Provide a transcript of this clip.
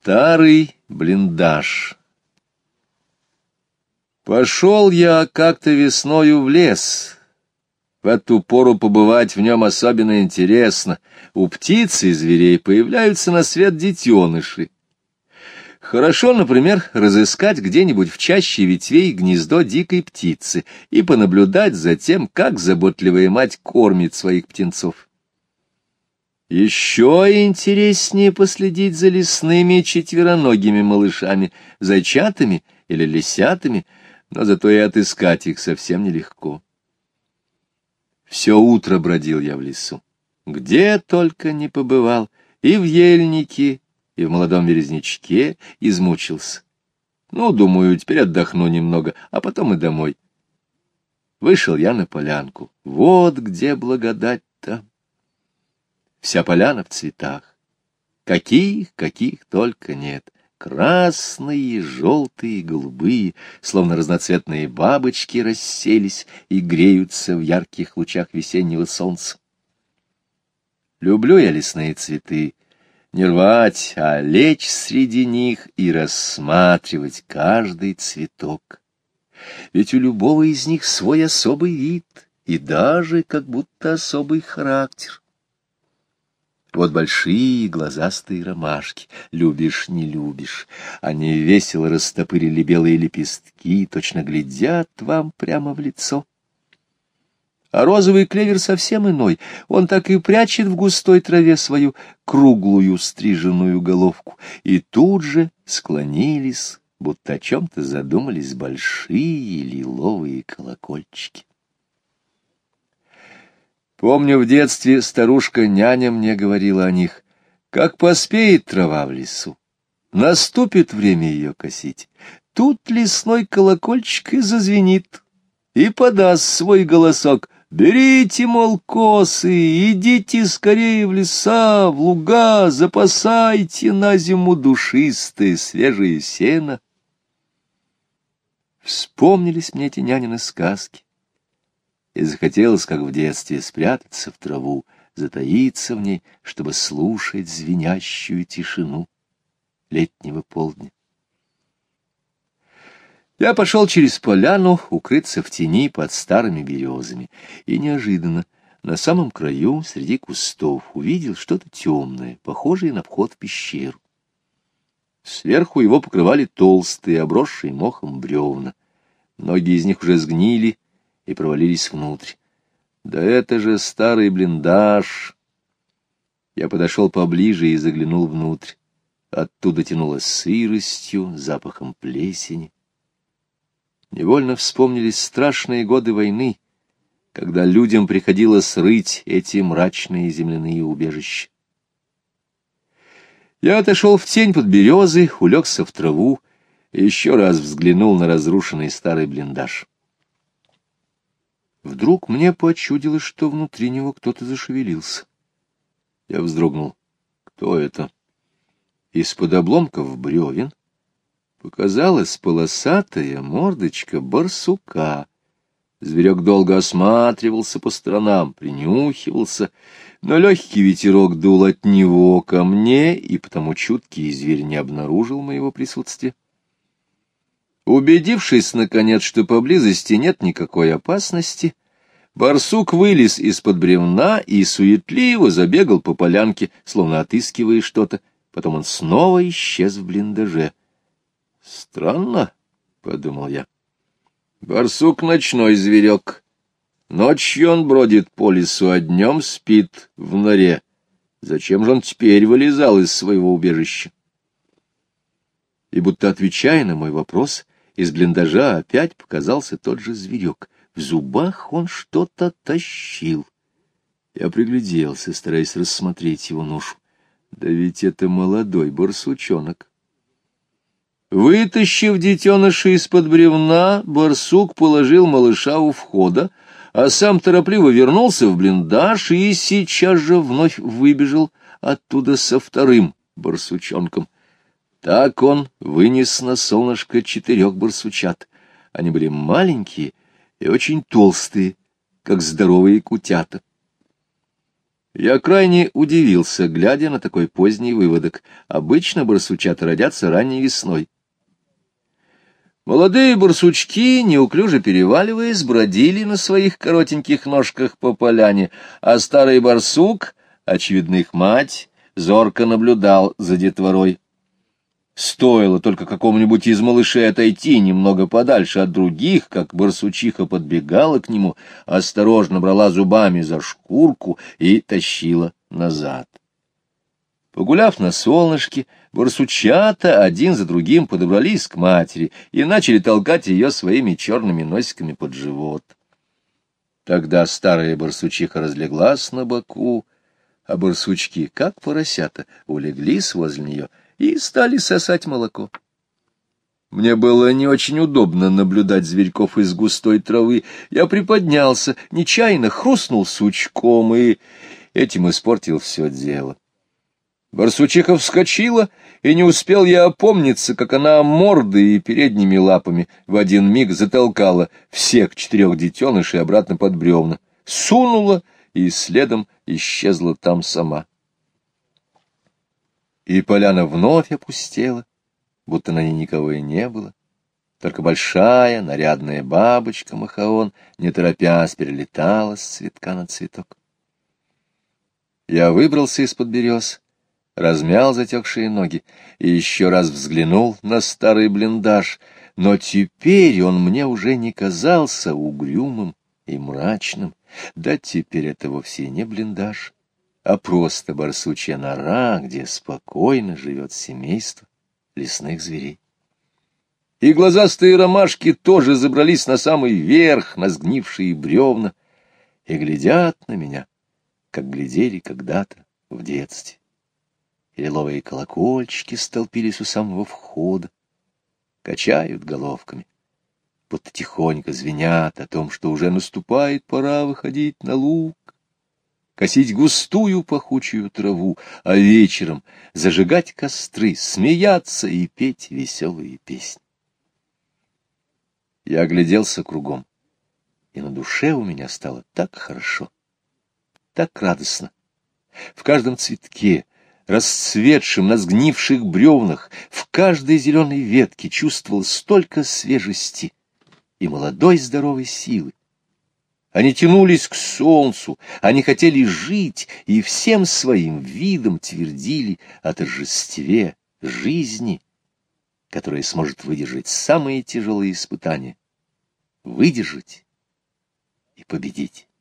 Старый блиндаж. Пошел я как-то весною в лес. В эту пору побывать в нем особенно интересно. У птиц и зверей появляются на свет детеныши. Хорошо, например, разыскать где-нибудь в чаще ветвей гнездо дикой птицы и понаблюдать за тем, как заботливая мать кормит своих птенцов. Еще интереснее последить за лесными четвероногими малышами, зайчатами или лисятами, но зато и отыскать их совсем нелегко. Все утро бродил я в лесу, где только не побывал, и в ельнике, и в молодом березнячке измучился. Ну, думаю, теперь отдохну немного, а потом и домой. Вышел я на полянку. Вот где благодать-то! Вся поляна в цветах. Каких только нет. Красные, желтые, голубые, словно разноцветные бабочки расселись и греются в ярких лучах весеннего солнца. Люблю я лесные цветы, не рвать, а лечь среди них и рассматривать каждый цветок. Ведь у любого из них свой особый вид и даже как будто особый характер. Вот большие глазастые ромашки, любишь, не любишь. Они весело растопырили белые лепестки, точно глядят вам прямо в лицо. А розовый клевер совсем иной, он так и прячет в густой траве свою круглую стриженную головку. И тут же склонились, будто о чем-то задумались большие лиловые колокольчики. Помню, в детстве старушка-няня мне говорила о них. Как поспеет трава в лесу, наступит время ее косить, тут лесной колокольчик и зазвенит, и подаст свой голосок: «Берите, мол, косы, идите скорее в леса, в луга, запасайте на зиму душистое свежее сено». Вспомнились мне эти нянины сказки. И захотелось, как в детстве, спрятаться в траву, затаиться в ней, чтобы слушать звенящую тишину летнего полдня. Я пошел через поляну, укрыться в тени под старыми березами, и неожиданно на самом краю, среди кустов, увидел что-то темное, похожее на вход в пещеру. Сверху его покрывали толстые, обросшие мохом бревна. Многие из них уже сгнили и провалились внутрь. Да это же старый блиндаж! Я подошел поближе и заглянул внутрь. Оттуда тянуло сыростью, запахом плесени. Невольно вспомнились страшные годы войны, когда людям приходилось рыть эти мрачные земляные убежища. Я отошел в тень под березы, улегся в траву и еще раз взглянул на разрушенный старый блиндаж. Вдруг мне почудилось, что внутри него кто-то зашевелился. Я вздрогнул. Кто это? Из-под обломков бревен показалась полосатая мордочка барсука. Зверек долго осматривался по сторонам, принюхивался, но легкий ветерок дул от него ко мне, и потому чуткий зверь не обнаружил моего присутствия. Убедившись, наконец, что поблизости нет никакой опасности, барсук вылез из-под бревна и суетливо забегал по полянке, словно отыскивая что-то. Потом он снова исчез в блиндаже. «Странно», — подумал я. «Барсук — ночной зверек. Ночью он бродит по лесу, а днем спит в норе. Зачем же он теперь вылезал из своего убежища?» И будто отвечая на мой вопрос, из блиндажа опять показался тот же зверек. В зубах он что-то тащил. Я пригляделся, стараясь рассмотреть его ношу. Да ведь это молодой барсучонок. Вытащив детеныша из-под бревна, барсук положил малыша у входа, а сам торопливо вернулся в блиндаж и сейчас же вновь выбежал оттуда со вторым барсучонком. Так он вынес на солнышко 4 барсучат. Они были маленькие и очень толстые, как здоровые кутята. Я крайне удивился, глядя на такой поздний выводок. Обычно барсучата родятся ранней весной. Молодые барсучки, неуклюже переваливаясь, бродили на своих коротеньких ножках по поляне, а старый барсук, очевидно их мать, зорко наблюдал за детворой. Стоило только какому-нибудь из малышей отойти немного подальше от других, как барсучиха подбегала к нему, осторожно брала зубами за шкурку и тащила назад. Погуляв на солнышке, барсучата один за другим подобрались к матери и начали толкать ее своими черными носиками под живот. Тогда старая барсучиха разлеглась на боку, а барсучки, как поросята, улеглись возле нее и стали сосать молоко. Мне было не очень удобно наблюдать зверьков из густой травы. Я приподнялся, нечаянно хрустнул сучком и этим испортил все дело. Барсучиха вскочила, и не успел я опомниться, как она мордой и передними лапами в один миг затолкала всех 4 детенышей обратно под бревна, сунула и следом исчезла там сама. И поляна вновь опустела, будто на ней никого и не было. Только большая нарядная бабочка Махаон, не торопясь, перелетала с цветка на цветок. Я выбрался из-под берез, размял затекшие ноги и еще раз взглянул на старый блиндаж, но теперь он мне уже не казался угрюмым и мрачным. Да теперь это вовсе не блиндаж, а просто барсучья нора, где спокойно живет семейство лесных зверей. И глазастые ромашки тоже забрались на самый верх, на сгнившие бревна, и глядят на меня, как глядели когда-то в детстве. И лиловые колокольчики столпились у самого входа, качают головками, будто тихонько звенят о том, что уже наступает пора выходить на луг, косить густую пахучую траву, а вечером зажигать костры, смеяться и петь веселые песни. Я огляделся кругом, и на душе у меня стало так хорошо, так радостно. В каждом цветке, расцветшем на сгнивших бревнах, в каждой зеленой ветке чувствовал столько свежести и молодой здоровой силы. Они тянулись к солнцу, они хотели жить и всем своим видом твердили о торжестве жизни, которая сможет выдержать самые тяжелые испытания, выдержать и победить.